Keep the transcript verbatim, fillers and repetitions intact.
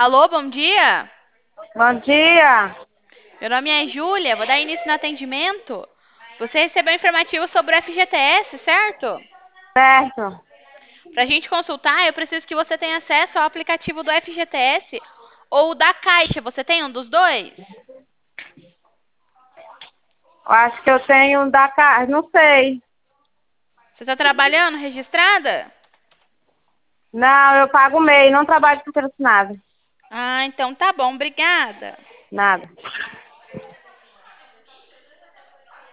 Alô, bom dia. Bom dia. Meu nome é Júlia, vou dar início no atendimento. Você recebeu informativo sobre o F G T S, certo? Certo. Para a gente consultar, eu preciso que você tenha acesso ao aplicativo do F G T S ou da Caixa. Você tem um dos dois? Eu acho que eu tenho um da casa, não sei. Você está trabalhando registrada? Não, eu pago o MEI, não trabalho com patrocinado. Ah, então tá bom, obrigada. Nada.